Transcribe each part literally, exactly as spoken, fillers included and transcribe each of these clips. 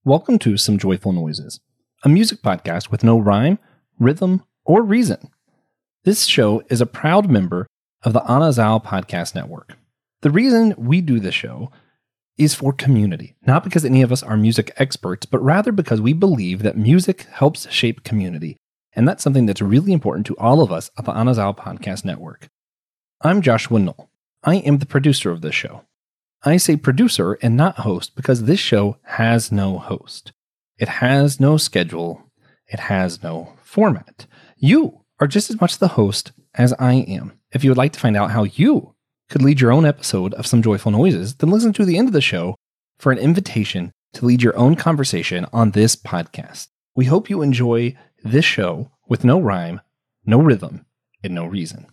Welcome to Some Joyful Noises, a music podcast with no rhyme, rhythm, or reason. This show is a proud member of the Anazao Podcast Network. The reason we do this show is for community, not because any of us are music experts, but rather because we believe that music helps shape community, and that's something that's really important to all of us at the Anazao Podcast Network. I'm Joshua Knoll. I am the producer of this show. I say producer and not host because this show has no host. It has no schedule. It has no format. You are just as much the host as I am. If you would like to find out how you could lead your own episode of Some Joyful Noises, then listen to the end of the show for an invitation to lead your own conversation on this podcast. We hope you enjoy this show with no rhyme, no rhythm, and no reason.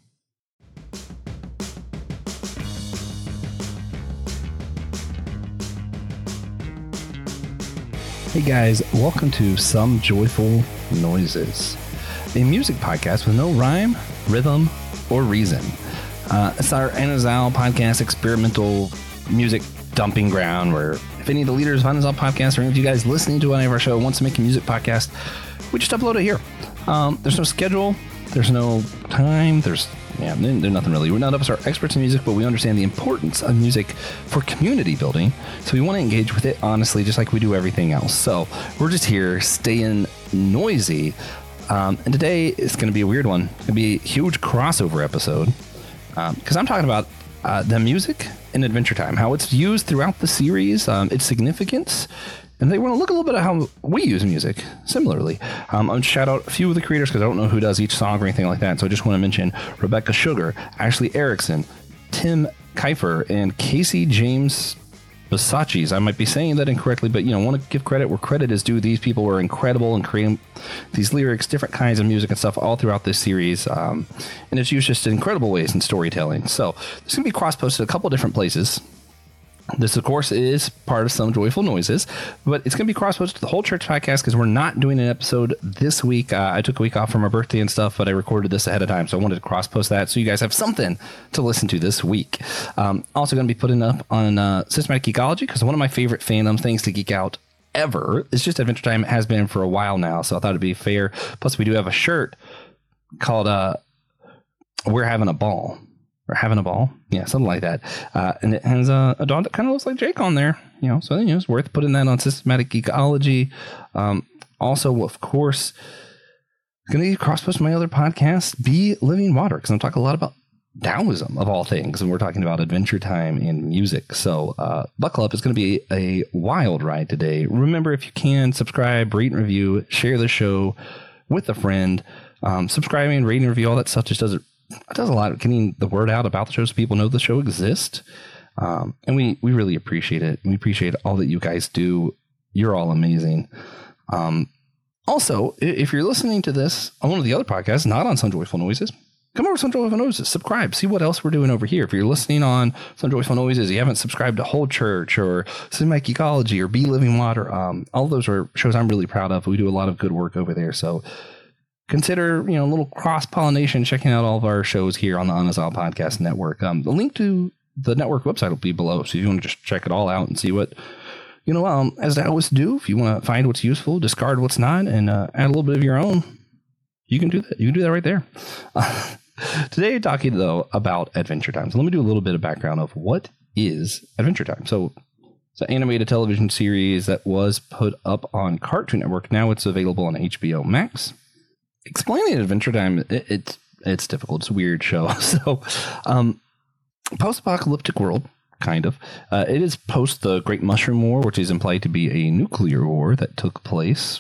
Hey guys, welcome to Some Joyful Noises, a music podcast with no rhyme, rhythm, or reason. Uh, it's our Anazao podcast experimental music dumping ground where if any of the leaders of Anazao podcast or any of you guys listening to any of our show wants to make a music podcast, we just upload it here. Um, there's no schedule, there's no time, there's yeah, there's nothing really. None of us are experts in music, but we understand the importance of music for community building. So we want to engage with it honestly, just like we do everything else. So we're just here staying noisy. Um, and today is going to be a weird one. It's going to be a huge crossover episode because um, I'm talking about uh, the music in Adventure Time, how it's used throughout the series, um, its significance. And they want to look a little bit at how we use music similarly. Um, I'll shout out a few of the creators because I don't know who does each song or anything like that. So I just want to mention Rebecca Sugar, Ashley Erickson, Tim Kiefer, and Casey James Basachis. I might be saying that incorrectly, but you know, want to give credit where credit is due. These people were incredible in creating these lyrics, different kinds of music and stuff all throughout this series. Um, and it's used just in incredible ways in storytelling. So it's going to be cross-posted a couple different places. This, of course, is part of Some Joyful Noises, but it's going to be cross-posted to the whole church podcast because we're not doing an episode this week. Uh, I took a week off for my birthday and stuff, but I recorded this ahead of time, so I wanted to cross-post that so you guys have something to listen to this week. Um, also going to be putting up on uh, Systematic Geekology because one of my favorite fandom things to geek out ever is just Adventure Time. It has been for a while now, so I thought it'd be fair. Plus, we do have a shirt called uh, We're Having a Ball. Or having a ball. Yeah, something like that. Uh, and it has a, a dog that kind of looks like Jake on there. You know, so you know, it's worth putting that on Systematic Geekology. Um, also, of course, going to cross-post my other podcast, Be Living Water, because I'm talking a lot about Taoism, of all things. And we're talking about Adventure Time in music. So uh, buckle up. It's going to be a wild ride today. Remember, if you can, subscribe, rate and review, share the show with a friend. Um, subscribing, rating, review, all that stuff just does it. It does a lot of getting the word out about the show so people know the show exists. Um, and we, we really appreciate it. We appreciate all that you guys do. You're all amazing. Um, also, if you're listening to this on one of the other podcasts, not on Some Joyful Noises, come over to Some Joyful Noises, subscribe, see what else we're doing over here. If you're listening on Some Joyful Noises, you haven't subscribed to Whole Church or Systematic Geekology or Be Living Water. Um, all those are shows I'm really proud of. We do a lot of good work over there. So consider, you know, a little cross-pollination, checking out all of our shows here on the Anazao Podcast Network. Um, the link to the network website will be below, so if you want to just check it all out and see what, you know, um, as I always do, if you want to find what's useful, discard what's not, and uh, add a little bit of your own, you can do that. You can do that right there. Uh, today, talking, though, about Adventure Time. So let me do a little bit of background of what is Adventure Time. So it's an animated television series that was put up on Cartoon Network. Now it's available on H B O Max. Explaining Adventure Time, it, it's it's difficult. It's a weird show. So, um, post-apocalyptic world, kind of. Uh, it is post the Great Mushroom War, which is implied to be a nuclear war that took place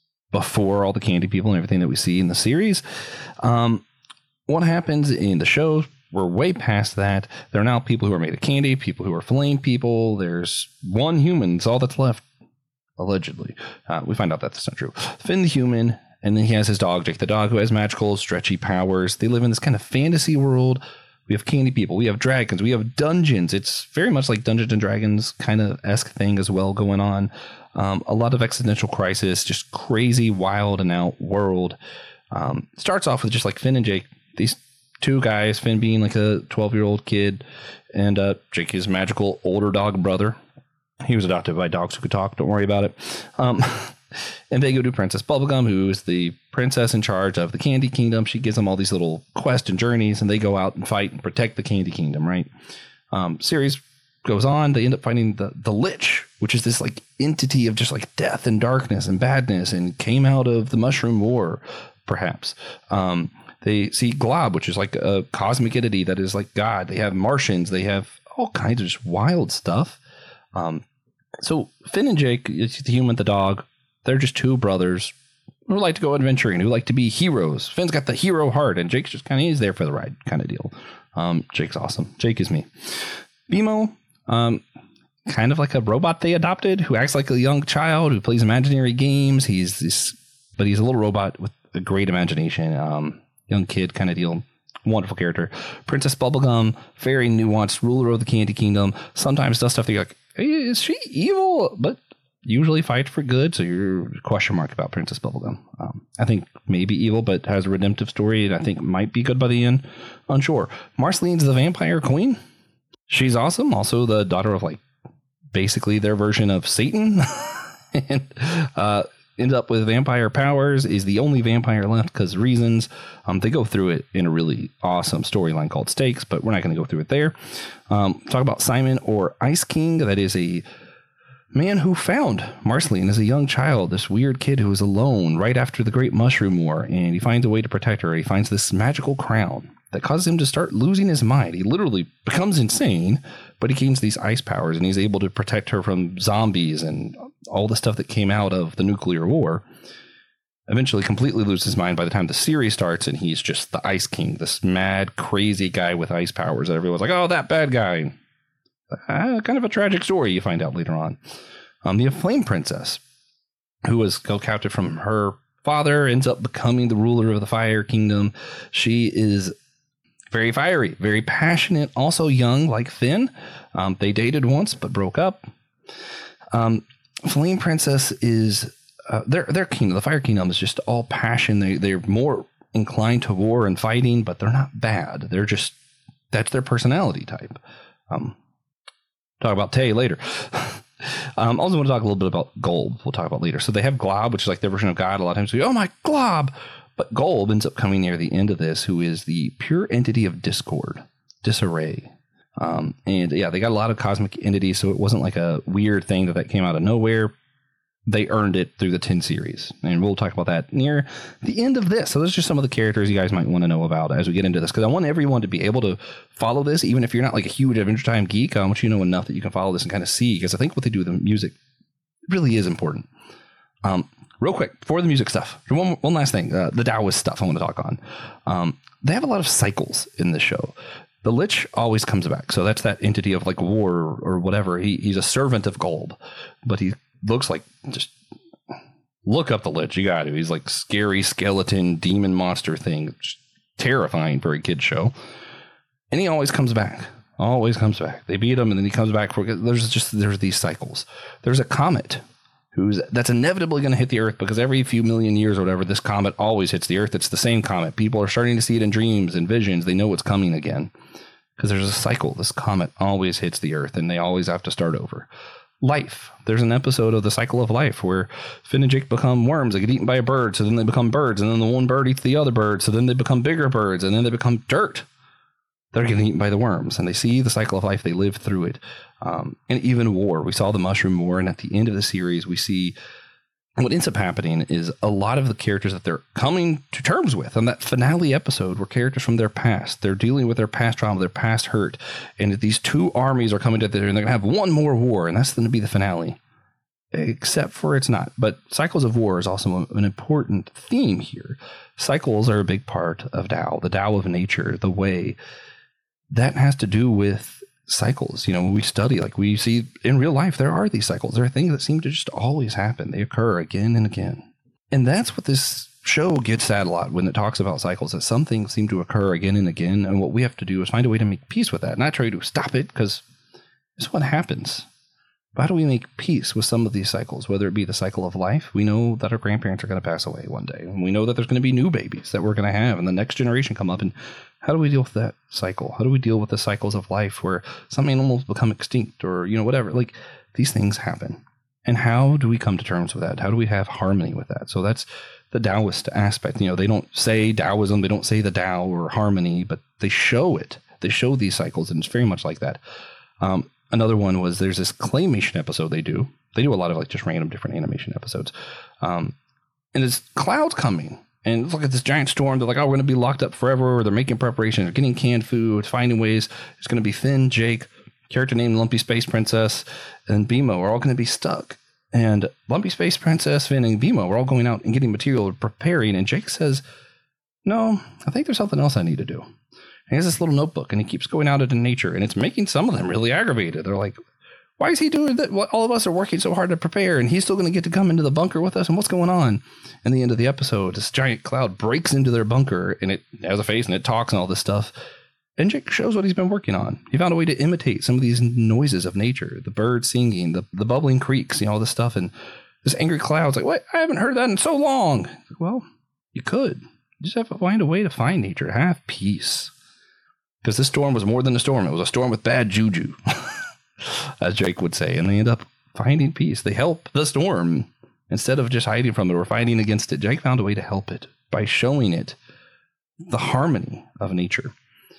before all the candy people and everything that we see in the series. Um, what happens in the show? We're way past that. There are now people who are made of candy, people who are flame people. There's one human. It's all that's left, allegedly. Uh, we find out that's not true. Finn the human. And then he has his dog, Jake the dog, who has magical, stretchy powers. They live in this kind of fantasy world. We have candy people. We have dragons. We have dungeons. It's very much like Dungeons and Dragons kind of esque thing as well going on. Um, a lot of existential crisis, just crazy, wild and out world. Um, starts off with just like Finn and Jake. These two guys, Finn being like a twelve-year-old kid, and uh, Jake his magical older dog brother. He was adopted by dogs who could talk. Don't worry about it. Um, and they go to Princess Bubblegum, who is the princess in charge of the Candy Kingdom. She gives them all these little quests and journeys, and they go out and fight and protect the Candy Kingdom, right? Um, series goes on. They end up fighting the, the Lich, which is this like entity of just like death and darkness and badness, and came out of the Mushroom War, perhaps. Um, they see Glob, which is like a cosmic entity that is like God. They have Martians. They have all kinds of just wild stuff. Um, so Finn and Jake, it's the human, the dog, they're just two brothers who like to go adventuring, who like to be heroes. Finn's got the hero heart, and Jake's just kind of, he's there for the ride kind of deal. Um, Jake's awesome. Jake is me. BMO, um, kind of like a robot they adopted who acts like a young child, who plays imaginary games. He's this, but he's a little robot with a great imagination. Um, young kid kind of deal. Wonderful character. Princess Bubblegum, very nuanced, ruler of the Candy Kingdom. Sometimes does stuff that you're like, hey, is she evil? But usually fight for good. So you're question mark about Princess Bubblegum. Um, I think maybe evil, but has a redemptive story, and I think might be good by the end. Unsure. Marceline's the vampire queen. She's awesome. Also the daughter of like basically their version of Satan. and uh, end up with vampire powers, is the only vampire left because reasons. Um, they go through it in a really awesome storyline called Stakes, but we're not going to go through it there. Um, talk about Simon, or Ice King. That is a man who found Marceline as a young child, this weird kid who was alone right after the Great Mushroom War, and he finds a way to protect her. He finds this magical crown that causes him to start losing his mind. He literally becomes insane, but he gains these ice powers, and he's able to protect her from zombies and all the stuff that came out of the nuclear war. Eventually completely loses his mind by the time the series starts, and he's just the Ice King, this mad, crazy guy with ice powers that everyone's like, oh, that bad guy. Uh, kind of a tragic story, you find out later on. Um, the Flame Princess, who was held captive from her father, ends up becoming the ruler of the Fire Kingdom. She is very fiery, very passionate, also young like Finn. Um, they dated once, but broke up. Um, Flame Princess is, uh, their their kingdom, the Fire Kingdom, is just all passion. They, they're more inclined to war and fighting, but they're not bad. They're just, that's their personality type. Um, talk about Tay later. um, also want to talk a little bit about Golb. We'll talk about later. So they have Glob, which is like their version of God. A lot of times we go, oh my Glob. But Golb ends up coming near the end of this, who is the pure entity of discord, disarray. Um, and yeah, they got a lot of cosmic entities, so it wasn't like a weird thing that, that came out of nowhere. They earned it through the ten series, and we'll talk about that near the end of this. So those are just some of the characters you guys might want to know about as we get into this, because I want everyone to be able to follow this, even if you're not like a huge Adventure Time geek. I want you to know enough that you can follow this and kind of see, because I think what they do with the music really is important. Um, real quick, for the music stuff, one, one last thing, uh, the Taoist stuff I want to talk on. Um, they have a lot of cycles in this show. The Lich always comes back. So that's that entity of like war or, or whatever. He, he's a servant of Golb, but he looks like, just look up the Lich. You got to. He's like scary skeleton demon monster thing. Just terrifying for a kid's show. And he always comes back. Always comes back. They beat him and then he comes back. For There's just, there's these cycles. There's a comet who's that's inevitably going to hit the Earth, because every few million years or whatever, this comet always hits the Earth. It's the same comet. People are starting to see it in dreams and visions. They know it's coming again, because there's a cycle. This comet always hits the Earth, and they always have to start over. Life. There's an episode of The Cycle of Life where Finn and Jake become worms. They get eaten by a bird, so then they become birds, and then the one bird eats the other bird, so then they become bigger birds, and then they become dirt. They're getting eaten by the worms, and they see the cycle of life. They live through it. Um, and even war. We saw the Mushroom War, and at the end of the series, we see what ends up happening is a lot of the characters that they're coming to terms with. On that finale episode were characters from their past. They're dealing with their past trauma, their past hurt. And these two armies are coming together, and they're going to have one more war, and that's going to be the finale. Except for it's not. But cycles of war is also an important theme here. Cycles are a big part of Tao, the Tao of nature, the way. That has to do with cycles. You know, when we study, like we see in real life, there are these cycles. There are things that seem to just always happen. They occur again and again. And that's what this show gets at a lot when it talks about cycles, that some things seem to occur again and again. And what we have to do is find a way to make peace with that. Not try to stop it, because it's what happens. But how do we make peace with some of these cycles, whether it be the cycle of life? We know that our grandparents are going to pass away one day. And we know that there's going to be new babies that we're going to have, and the next generation come up. And how do we deal with that cycle? How do we deal with the cycles of life where some animals become extinct, or, you know, whatever? Like, these things happen. And how do we come to terms with that? How do we have harmony with that? So that's the Taoist aspect. You know, they don't say Taoism, they don't say the Tao or harmony, but they show it. They show these cycles, and it's very much like that. Um, another one was there's this claymation episode they do. They do a lot of like just random different animation episodes. Um, and it's clouds coming. And look at this giant storm. They're like, oh, we're going to be locked up forever. Or they're making preparations. They're getting canned food, finding ways. It's going to be Finn, Jake, character named Lumpy Space Princess, and BMO are all going to be stuck. And Lumpy Space Princess, Finn, and BMO are all going out and getting material and preparing. And Jake says, no, I think there's something else I need to do. And he has this little notebook, and he keeps going out into nature. And it's making some of them really aggravated. They're like, why is he doing that? All of us are working so hard to prepare, and he's still going to get to come into the bunker with us. And what's going on? And the end of the episode, this giant cloud breaks into their bunker, and it has a face, and it talks and all this stuff. And Jake shows what he's been working on. He found a way to imitate some of these noises of nature, the birds singing, the, the bubbling creeks, you know, all this stuff. And this angry cloud's like, what? I haven't heard that in so long. Well, you could. You just have to find a way to find nature, to have peace. Because this storm was more than a storm. It was a storm with bad juju, as Jake would say. And they end up finding peace. They help the storm. Instead of just hiding from it or fighting against it, Jake found a way to help it by showing it the harmony of nature.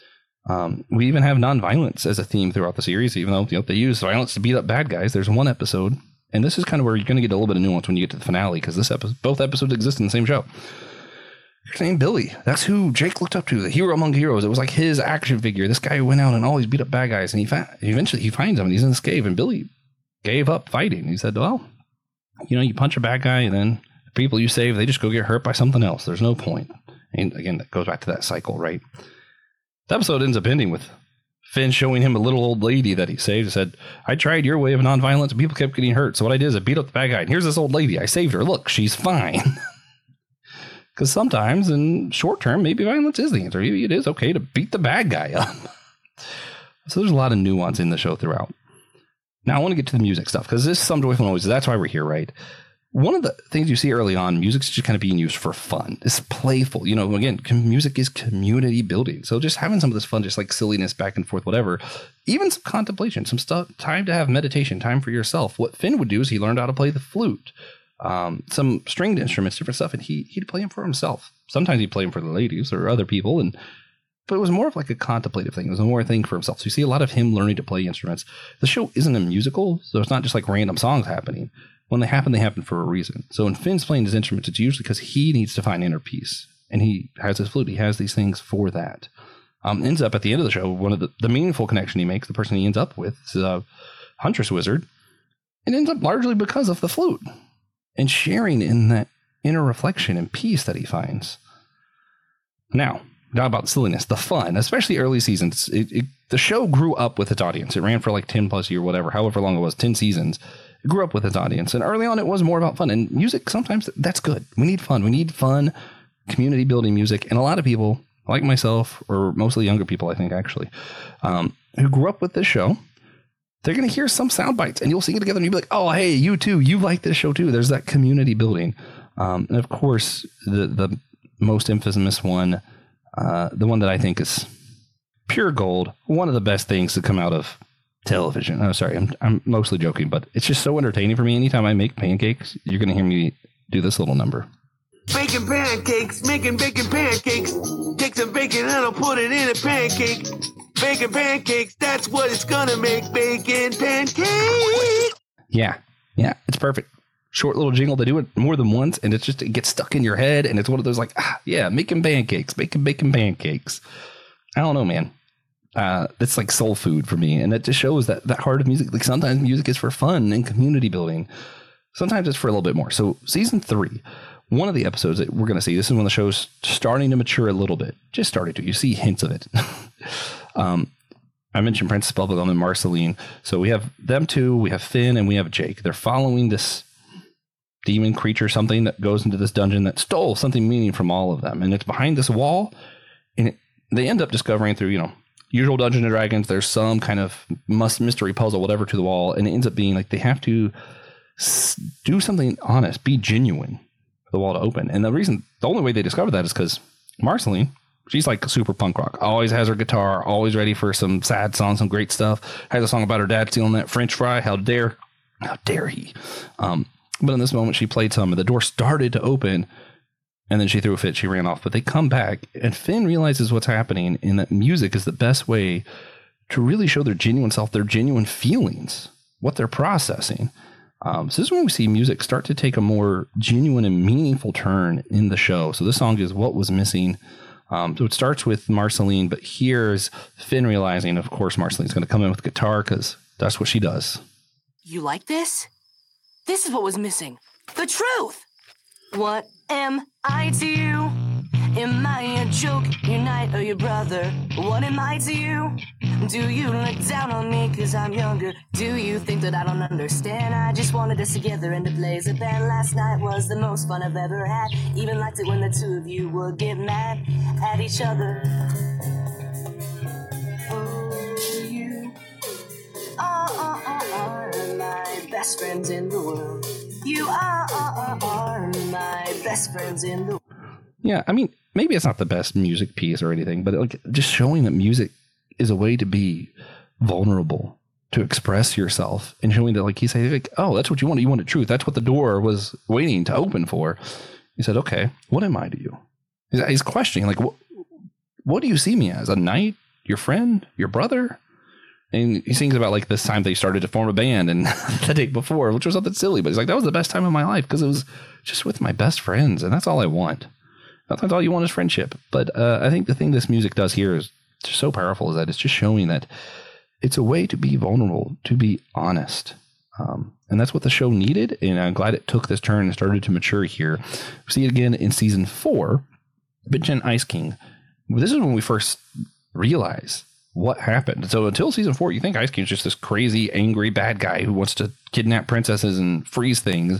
Um, we even have nonviolence as a theme throughout the series, even though you know, they use violence to beat up bad guys. There's one episode, and this is kind of where you're going to get a little bit of nuance when you get to the finale, because this episode, both episodes exist in the same show. His name Billy. That's who Jake looked up to, the hero among heroes. It was like his action figure. This guy who went out and always beat up bad guys, and he fa- eventually he finds him, and he's in this cave, and Billy gave up fighting. He said, well, you know, you punch a bad guy, and then the people you save, they just go get hurt by something else. There's no point. And again, that goes back to that cycle, right? The episode ends up ending with Finn showing him a little old lady that he saved. He said, I tried your way of nonviolence and people kept getting hurt. So what I did is I beat up the bad guy. And here's this old lady. I saved her. Look, she's fine. Because sometimes in short term, maybe violence is the answer. Maybe it is okay to beat the bad guy up. So there's a lot of nuance in the show throughout. Now I want to get to the music stuff because this is Some Joyful Noises. That's why we're here, right? One of the things you see early on, music's just kind of being used for fun. It's playful. You know, again, com- music is community building. So just having some of this fun, just like silliness back and forth, whatever. Even some contemplation, some stuff, time to have meditation, time for yourself. What Finn would do is he learned how to play the flute, um, some stringed instruments, different stuff, and he, he'd play them for himself. Sometimes he'd play them for the ladies or other people, and but it was more of like a contemplative thing. It was more a thing for himself. So you see a lot of him learning to play instruments. The show isn't a musical, so it's not just like random songs happening. When they happen, they happen for a reason. So when Finn's playing his instruments, it's usually because he needs to find inner peace. And he has his flute. He has these things for that. Um, ends up at the end of the show, one of the, the meaningful connection he makes, the person he ends up with is a huntress wizard. It ends up largely because of the flute and sharing in that inner reflection and peace that he finds. Now, not about silliness, the fun, especially early seasons. It, it, the show grew up with its audience. It ran for like ten plus year, whatever, however long it was, ten seasons. It grew up with its audience. And early on, it was more about fun. And music, sometimes that's good. We need fun. We need fun, community building music. And a lot of people, like myself, or mostly younger people, I think, actually, um, who grew up with this show, they're going to hear some sound bites and you'll sing it together and you'll be like, oh, hey, you too. You like this show too. There's that community building. Um, and of course, the, the most infamous one, uh, the one that I think is pure gold, one of the best things to come out of television. Oh, sorry, I'm I'm mostly joking, but it's just so entertaining for me. Anytime I make pancakes, you're going to hear me do this little number. Baking pancakes, making bacon pancakes. Take some bacon and I'll put it in a pancake. Bacon pancakes, that's what it's going to make. Bacon pancakes. Yeah, yeah, it's perfect. Short little jingle. They do it more than once, and it's just, it gets stuck in your head, and it's one of those like, ah, yeah, making pancakes, making bacon pancakes. I don't know, man. Uh, it's like soul food for me. And it just shows that that heart of music, like sometimes music is for fun and community building. Sometimes it's for a little bit more. So season three, one of the episodes that we're going to see, this is when the show's starting to mature a little bit, just starting to, you see hints of it. um, I mentioned Princess Bubblegum and Marceline. So we have them two, we have Finn and we have Jake. They're following this demon creature, something that goes into this dungeon that stole something meaning from all of them. And it's behind this wall. And it, they end up discovering through, you know, usual Dungeons and Dragons, there's some kind of must mystery puzzle, whatever, to the wall. And it ends up being like they have to s- do something honest, be genuine for the wall to open. And the reason, the only way they discover that is because Marceline, she's like super punk rock, always has her guitar, always ready for some sad song, some great stuff. Has a song about her dad stealing that French fry. How dare How dare he? Um, but in this moment, she played some, and the door started to open, and then she threw a fit. She ran off. But they come back, and Finn realizes what's happening, and that music is the best way to really show their genuine self, their genuine feelings, what they're processing. Um, so this is when we see music start to take a more genuine and meaningful turn in the show. So this song is What Was Missing. Um, so it starts with Marceline, but here's Finn realizing, of course, Marceline's going to come in with guitar because that's what she does. You like this? This is what was missing. The truth! What am I to you? Am I a joke, your knight or your brother? What am I to you? Do you look down on me cause I'm younger? Do you think that I don't understand? I just wanted us together and to blaze a band. Last night was the most fun I've ever had. Even liked it when the two of you would get mad at each other. Oh, you are, are, are, are my best friends in the world. You are, are, are my best friends in the world. Yeah, I mean, maybe it's not the best music piece or anything, but like just showing that music is a way to be vulnerable, to express yourself, and showing that, like he said, like, oh, that's what you wanted. You wanted truth. That's what the door was waiting to open for. He said, okay, what am I to you? He's, he's questioning, like, what, what do you see me as? A knight? Your friend? Your brother? And he sings about like this time they started to form a band and the day before, which was something silly, but he's like, that was the best time of my life because it was just with my best friends. And that's all I want. Sometimes all you want is friendship. But uh, I think the thing this music does here is just so powerful is that it's just showing that it's a way to be vulnerable, to be honest. Um, and that's what the show needed. And I'm glad it took this turn and started to mature here. We see it again in season four, Bitch and Ice King. This is when we first realize what happened. So until season four, you think Ice King is just this crazy, angry, bad guy who wants to kidnap princesses and freeze things.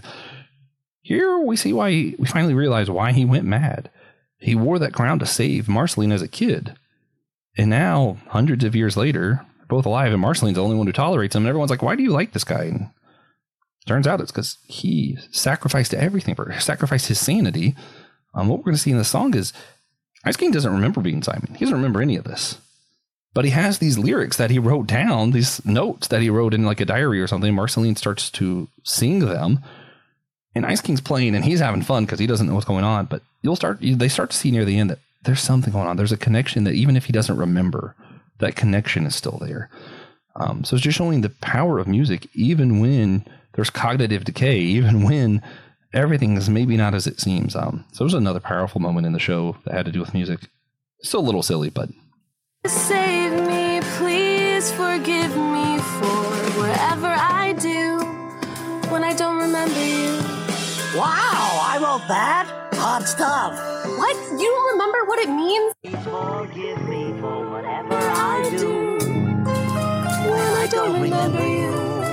Here we see why he, we finally realize why he went mad. He wore that crown to save Marceline as a kid. And now, hundreds of years later, both alive, and Marceline's the only one who tolerates him. And everyone's like, why do you like this guy? And turns out it's because he sacrificed everything for her, sacrificed his sanity. Um, what we're going to see in the song is Ice King doesn't remember being Simon. He doesn't remember any of this. But he has these lyrics that he wrote down, these notes that he wrote in like a diary or something. Marceline starts to sing them. And Ice King's playing and he's having fun because he doesn't know what's going on. But you'll start, they start to see near the end that there's something going on. There's a connection that even if he doesn't remember, that connection is still there. Um, so it's just showing the power of music, even when there's cognitive decay, even when everything is maybe not as it seems. Um, so there's another powerful moment in the show that had to do with music. Still a little silly, but. Save me, please forgive me for wherever I do when I don't remember you. Wow, I wrote that? Hot stuff. What? You don't remember what it means? Please forgive me for whatever I do When I don't remember you.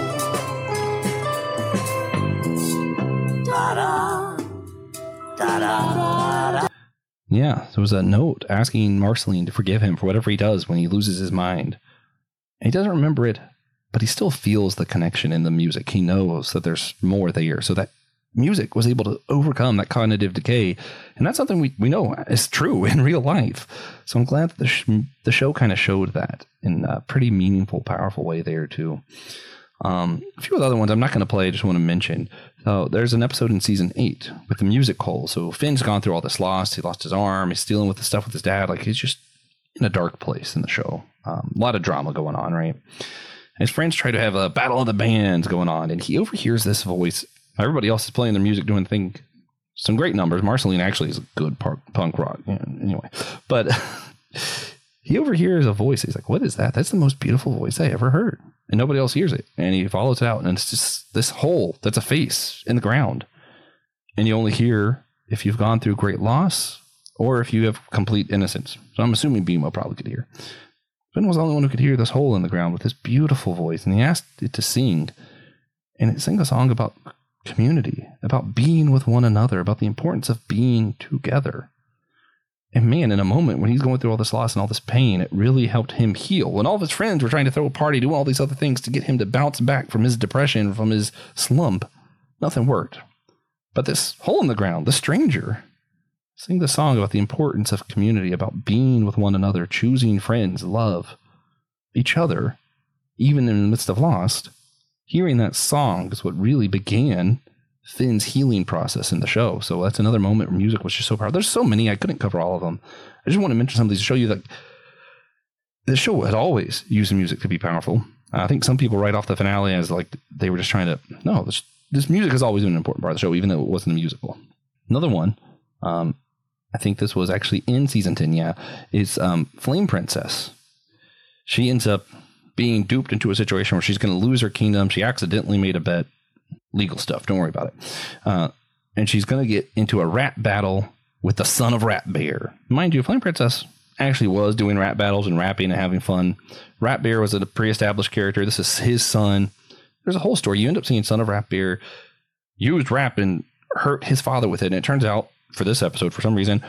Da-da, da-da, da-da. Yeah, there was a note asking Marceline to forgive him for whatever he does when he loses his mind. And he doesn't remember it, but he still feels the connection in the music. He knows that there's more there. So that music was able to overcome that cognitive decay. And that's something we, we know is true in real life. So I'm glad that the, sh- the show kind of showed that in a pretty meaningful, powerful way there too. Um, a few of the other ones I'm not going to play, I just want to mention. So there's an episode in season eight with the music hole. So Finn's gone through all this loss. He lost his arm. He's dealing with the stuff with his dad. Like he's just in a dark place in the show. Um, a lot of drama going on, right? His friends try to have a battle of the bands going on, and he overhears this voice. Everybody else is playing their music, doing thing, some great numbers. Marceline actually is a good punk, punk rock. Yeah, anyway, but he overhears a voice. He's like, "What is that? That's the most beautiful voice I ever heard." And nobody else hears it. And he follows it out, and it's just this hole that's a face in the ground. And you only hear if you've gone through great loss or if you have complete innocence. So I'm assuming Bimo probably could hear. Finn was the only one who could hear this hole in the ground with this beautiful voice. And he asked it to sing. And it sang a song about community, about being with one another, about the importance of being together. And man, in a moment when he's going through all this loss and all this pain, it really helped him heal. When all of his friends were trying to throw a party, do all these other things to get him to bounce back from his depression, from his slump, nothing worked. But this hole in the ground, the stranger, sang the song about the importance of community, about being with one another, choosing friends, love each other, even in the midst of loss. hearing that song is what really began Finn's healing process in the show. So that's another moment where music was just so powerful. There's so many, I couldn't cover all of them. I just want to mention some of these to show you that the show had always used music to be powerful. I think some people write off the finale as like they were just trying to, no, this, this music has always been an important part of the show, even though it wasn't a musical. Another one, um, I think this was actually in season ten, yeah, is um, Flame Princess. She ends up being duped into a situation where she's going to lose her kingdom. She accidentally made a bet. Legal stuff, don't worry about it. Uh, and she's going to get into a rap battle with the son of Rat Bear. Mind you, Flame Princess actually was doing rap battles and rapping and having fun. Rat Bear was a pre-established character. This is his son. There's a whole story. You end up seeing son of Rat Bear used rap and hurt his father with it. And it turns out, for this episode, for some reason,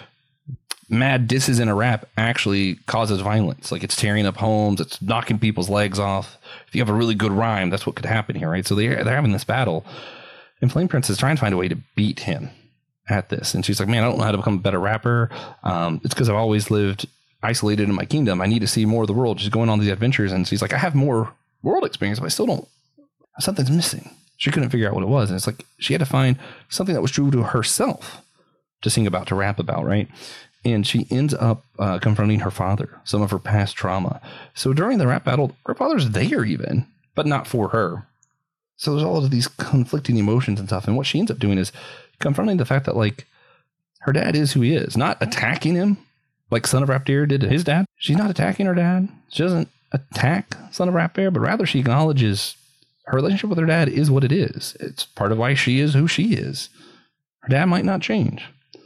mad disses in a rap actually causes violence. Like, it's tearing up homes, it's knocking people's legs off. If you have a really good rhyme, that's what could happen here, right? So they're, they're having this battle, and Flame Princess is trying to find a way to beat him at this. And she's like, man, I don't know how to become a better rapper. Um, it's because I've always lived isolated in my kingdom. I need to see more of the world. She's going on these adventures, and she's like, I have more world experience, but I still don't, something's missing. She couldn't figure out what it was. And it's like, she had to find something that was true to herself to sing about, to rap about, right? And she ends up uh, confronting her father, some of her past trauma. So during the rap battle, her father's there even, but not for her. So there's all of these conflicting emotions and stuff. And what she ends up doing is confronting the fact that, like, her dad is who he is, not attacking him like Son of Rap Bear did to his dad. She's not attacking her dad. She doesn't attack Son of Rap Bear, but rather she acknowledges her relationship with her dad is what it is. It's part of why she is who she is. Her dad might not change.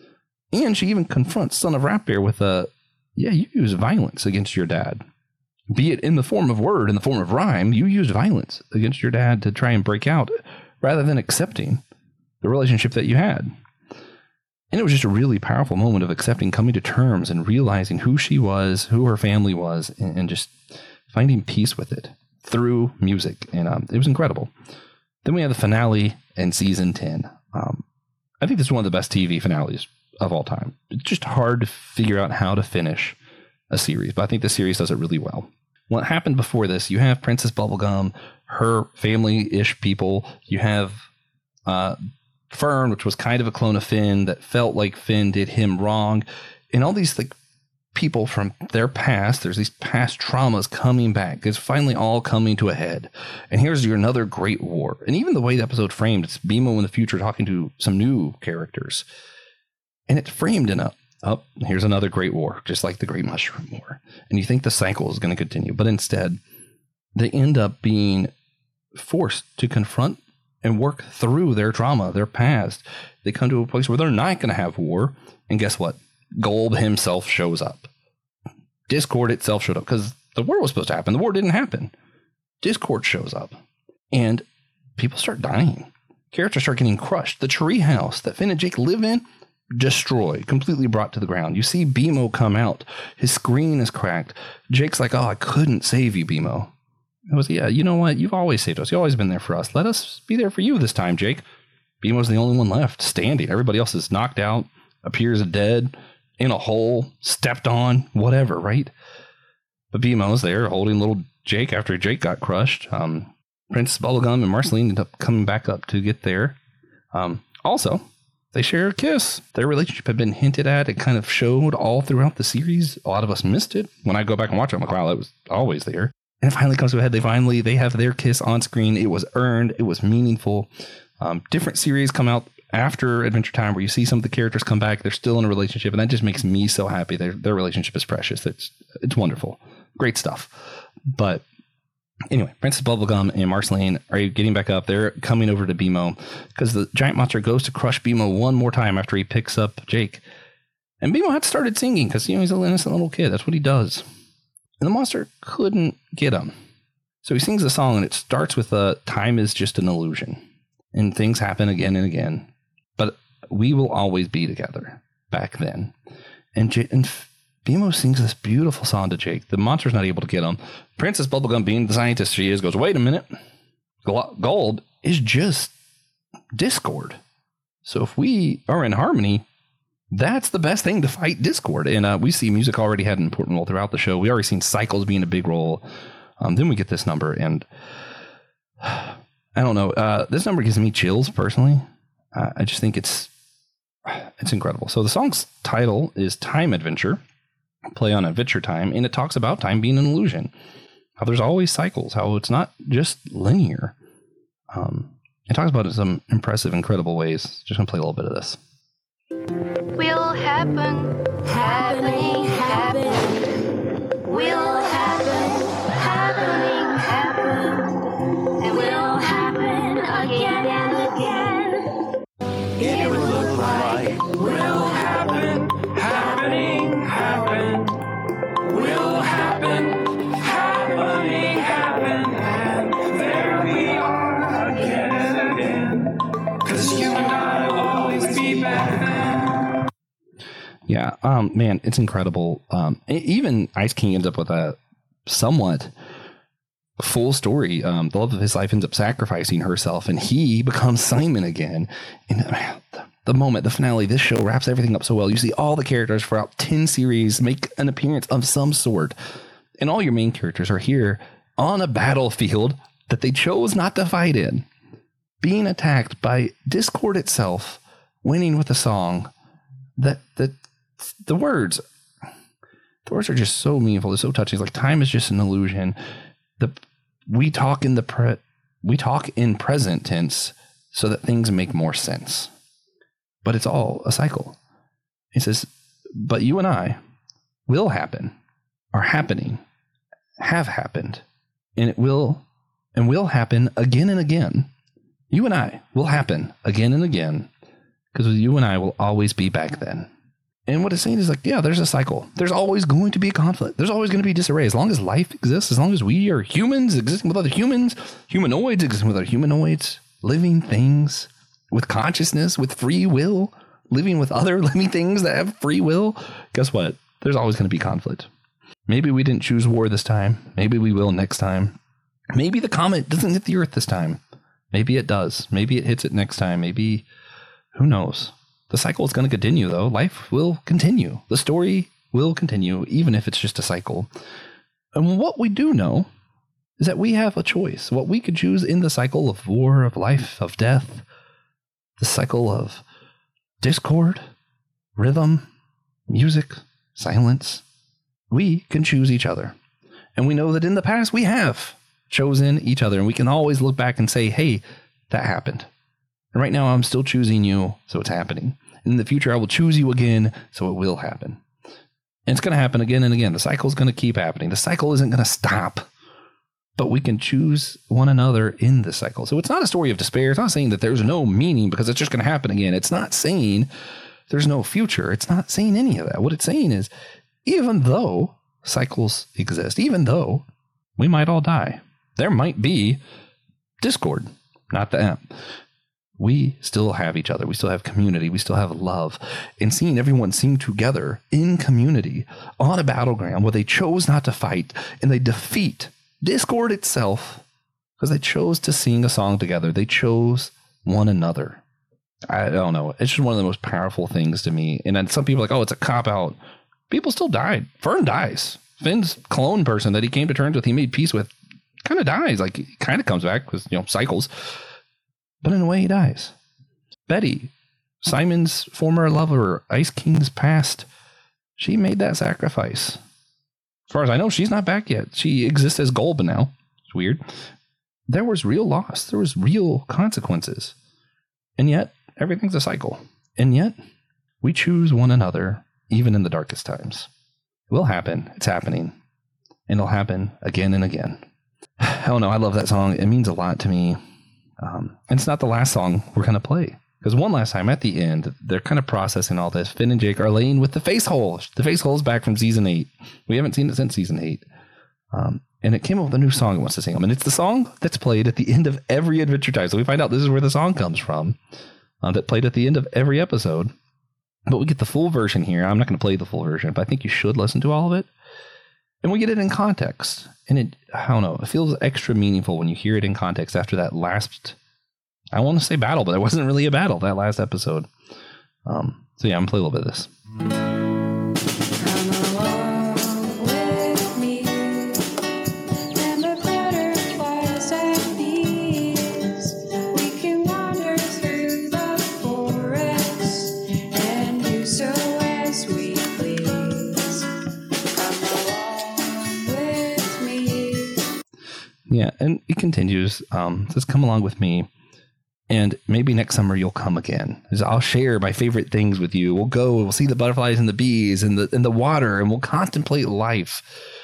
And she even confronts Son of Rap Bear with a, yeah, you use violence against your dad. Be it in the form of word, in the form of rhyme, you used violence against your dad to try and break out rather than accepting the relationship that you had. And it was just a really powerful moment of accepting, coming to terms and realizing who she was, who her family was, and, and just finding peace with it through music. And um, it was incredible. Then we have the finale in season ten. Um, I think this is one of the best T V finales of all time. It's just hard to figure out how to finish a series, but I think the series does it really well. What happened before this, you have Princess Bubblegum, her family-ish people. You have uh, Fern, which was kind of a clone of Finn that felt like Finn did him wrong. And all these like people from their past, there's these past traumas coming back. It's finally all coming to a head. And here's your another great war. And even the way the episode framed, it's BMO in the future talking to some new characters. And it's framed in a, oh, here's another great war, just like the Great Mushroom War. And you think the cycle is going to continue, but instead they end up being forced to confront and work through their trauma, their past. They come to a place where they're not going to have war. And guess what? Golb himself shows up. Discord itself showed up because the war was supposed to happen. The war didn't happen. Discord shows up and people start dying. Characters start getting crushed. The tree house that Finn and Jake live in, destroyed, completely brought to the ground. You see BMO come out. His screen is cracked. Jake's like, oh, I couldn't save you, BMO. I was, yeah, you know what? You've always saved us. You've always been there for us. Let us be there for you this time, Jake. BMO's the only one left standing. Everybody else is knocked out, appears dead, in a hole, stepped on, whatever, right? But BMO's there holding little Jake after Jake got crushed. Um, Princess Bubblegum and Marceline end up coming back up to get there. Um, also, they share a kiss. Their relationship had been hinted at. It kind of showed all throughout the series. A lot of us missed it. When I go back and watch it, I'm like, wow, that was always there. And it finally comes to a head. They finally, they have their kiss on screen. It was earned. It was meaningful. Um, different series come out after Adventure Time where you see some of the characters come back. They're still in a relationship. And that just makes me so happy. Their, their relationship is precious. It's, it's wonderful. Great stuff. But anyway, Princess Bubblegum and Marceline are getting back up. They're coming over to BMO because the giant monster goes to crush BMO one more time after he picks up Jake. And BMO had started singing because, you know, he's an innocent little kid. That's what he does. And the monster couldn't get him. So he sings a song and it starts with a time is just an illusion. And things happen again and again. But we will always be together back then. And, J- and BMO sings this beautiful song to Jake. The monster's not able to get him. Princess Bubblegum, being the scientist she is, goes, wait a minute. Golb is just Discord. So if we are in harmony, that's the best thing to fight Discord. And uh, we see music already had an important role throughout the show. We already seen cycles being a big role. Um, then we get this number. And I don't know. Uh, this number gives me chills personally. Uh, I just think it's it's incredible. So the song's title is Time Adventure, play on adventure time, and it talks about time being an illusion. How there's always cycles, how it's not just linear. Um, it talks about it in some impressive, incredible ways. Just gonna play a little bit of this. Will happen, happening, happen. Will happen, happening, happen. It will happen again and again. It will look like will happen, happening, happen. Will happen, happening, happen. And there we are again and again. Cause you and I will always be back then. Yeah, um, man, it's incredible. Um, e- even Ice King ends up with a somewhat full story. Um, the love of his life ends up sacrificing herself, and he becomes Simon again. And man, the moment, the finale, this show wraps everything up so well. You see all the characters throughout ten series make an appearance of some sort, and all your main characters are here on a battlefield that they chose not to fight in, being attacked by Discord itself, winning with a song that that the words the words are just so meaningful. They're so touching. It's like time is just an illusion. The we talk in the pre, we talk in present tense so that things make more sense. But it's all a cycle. It says, but you and I will happen, are happening, have happened, and it will and will happen again and again. You and I will happen again and again, because you and I will always be back then. And what it's saying is like, yeah, there's a cycle. There's always going to be conflict. There's always going to be disarray. As long as life exists, as long as we are humans existing with other humans, humanoids existing with other humanoids, living things with consciousness, with free will, living with other living things that have free will, guess what? There's always going to be conflict. Maybe we didn't choose war this time. Maybe we will next time. Maybe the comet doesn't hit the earth this time. Maybe it does. Maybe it hits it next time. Maybe, who knows? The cycle is going to continue, though. Life will continue. The story will continue, even if it's just a cycle. And what we do know is that we have a choice. What we could choose in the cycle of war, of life, of death, the cycle of discord, rhythm, music, silence. We can choose each other. And we know that in the past we have chosen each other. And we can always look back and say, hey, that happened. And right now I'm still choosing you, so it's happening. In the future, I will choose you again, so it will happen. And it's going to happen again and again. The cycle is going to keep happening. The cycle isn't going to stop. But we can choose one another in the cycle. So it's not a story of despair. It's not saying that there's no meaning because it's just going to happen again. It's not saying there's no future. It's not saying any of that. What it's saying is, even though cycles exist, even though we might all die, there might be discord, not the M. We still have each other. We still have community. We still have love. And seeing everyone sing together in community on a battleground where they chose not to fight and they defeat discord itself because they chose to sing a song together. They chose one another. I don't know. It's just one of the most powerful things to me. And then some people are like, oh, it's a cop out. People still died. Fern dies. Finn's clone person that he came to terms with, he made peace with, kind of dies. Like, he kind of comes back because, you know, cycles. But in a way, he dies. Betty, Simon's former lover, Ice King's past, she made that sacrifice. As far as I know, she's not back yet. She exists as Golba now. It's weird. There was real loss. There was real consequences. And yet, everything's a cycle. And yet, we choose one another, even in the darkest times. It will happen. It's happening. And it'll happen again and again. I don't know. I love that song. It means a lot to me. Um, and it's not the last song we're going to play. Because one last time at the end, they're kind of processing all this. Finn and Jake are laying with the face hole. The face hole is back from season eight. We haven't seen it since season eight. Um, and it came up with a new song it wants to sing them. And it's the song that's played at the end of every Adventure Time. So we find out this is where the song comes from. Uh, that played at the end of every episode. But we get the full version here. I'm not going to play the full version, but I think you should listen to all of it. And we get it in context. And it, I don't know, it feels extra meaningful when you hear it in context after that last, I want to say battle, but it wasn't really a battle, that last episode. Um, so yeah, I'm going to play a little bit of this. Come along with me. Remember butterflies and bees. And it continues. Um, it says, come along with me. And maybe next summer you'll come again. I'll share my favorite things with you. We'll go, we'll see the butterflies and the bees and the, and the water, and we'll contemplate life.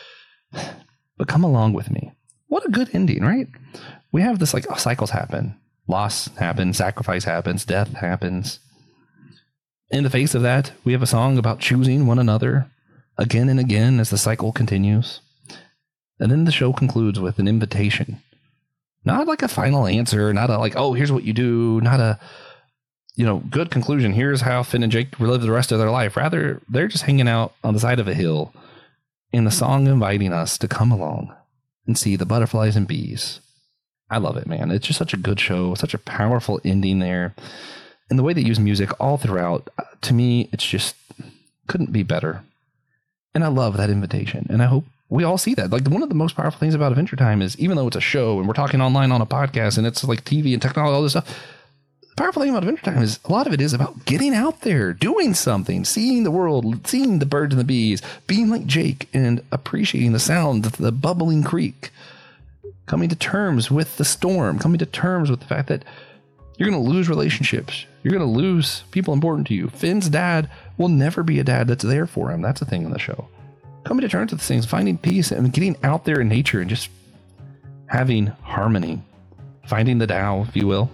But come along with me. What a good ending, right? We have this, like, oh, cycles happen. Loss happens, sacrifice happens, death happens. In the face of that, we have a song about choosing one another again and again as the cycle continues. And then the show concludes with an invitation. Not like a final answer, not a like, oh, here's what you do, not a, you know, good conclusion. Here's how Finn and Jake live the rest of their life. Rather, they're just hanging out on the side of a hill, and the song inviting us to come along and see the butterflies and bees. I love it, man. It's just such a good show, such a powerful ending there. And the way they use music all throughout, to me, it's just couldn't be better. And I love that invitation. And I hope we all see that. Like, one of the most powerful things about Adventure Time is, even though it's a show and we're talking online on a podcast and it's like T V and technology, all this stuff, the powerful thing about Adventure Time is a lot of it is about getting out there, doing something, seeing the world, seeing the birds and the bees, being like Jake and appreciating the sound of the bubbling creek, coming to terms with the storm, coming to terms with the fact that you're going to lose relationships. You're going to lose people important to you. Finn's dad will never be a dad that's there for him. That's a thing in the show. Coming to terms with things, finding peace, and getting out there in nature and just having harmony. Finding the Tao, if you will.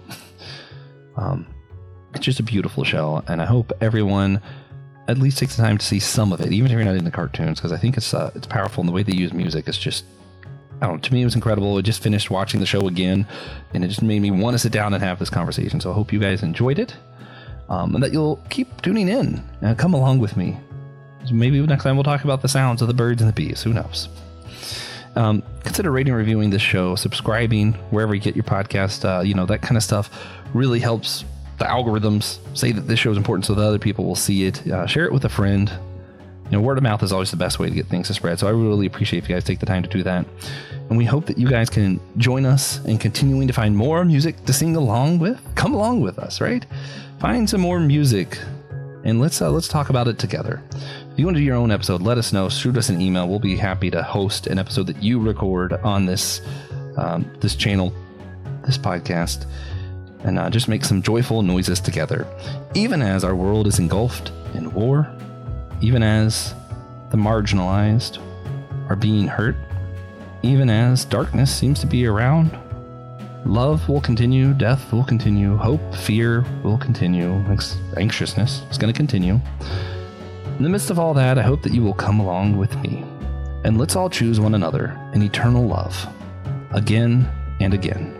Um, it's just a beautiful show, and I hope everyone at least takes the time to see some of it, even if you're not into cartoons, because I think it's uh, it's powerful, and the way they use music is just, I don't know, to me it was incredible. I just finished watching the show again, and it just made me want to sit down and have this conversation. So I hope you guys enjoyed it, um, and that you'll keep tuning in and come along with me. Maybe next time we'll talk about the sounds of the birds and the bees. Who knows? Um, consider rating and reviewing this show, subscribing wherever you get your podcast. Uh, you know, that kind of stuff really helps the algorithms say that this show is important so that other people will see it. Uh, share it with a friend. You know, word of mouth is always the best way to get things to spread. So I really appreciate if you guys take the time to do that. And we hope that you guys can join us in continuing to find more music to sing along with. Come along with us, right? Find some more music and let's uh, let's talk about it together. If you want to do your own episode, let us know. Shoot us an email. We'll be happy to host an episode that you record on this um, this channel, this podcast, and uh, just make some joyful noises together. Even as our world is engulfed in war, even as the marginalized are being hurt, even as darkness seems to be around, love will continue, death will continue, hope, fear will continue, anxiousness is going to continue. In the midst of all that, I hope that you will come along with me, and let's all choose one another in eternal love, again and again.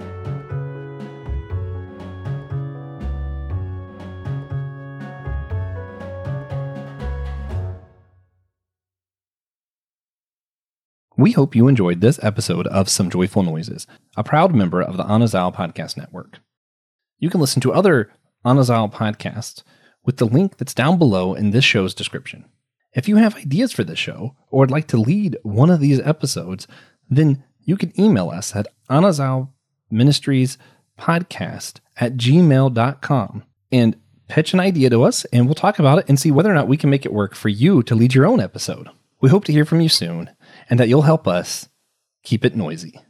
We hope you enjoyed this episode of Some Joyful Noises, a proud member of the Anazao Podcast Network. You can listen to other Anazao podcasts with the link that's down below in this show's description. If you have ideas for this show or would like to lead one of these episodes, then you can email us at anazao ministries podcast at gmail dot com and pitch an idea to us, and we'll talk about it and see whether or not we can make it work for you to lead your own episode. We hope to hear from you soon, and that you'll help us keep it noisy.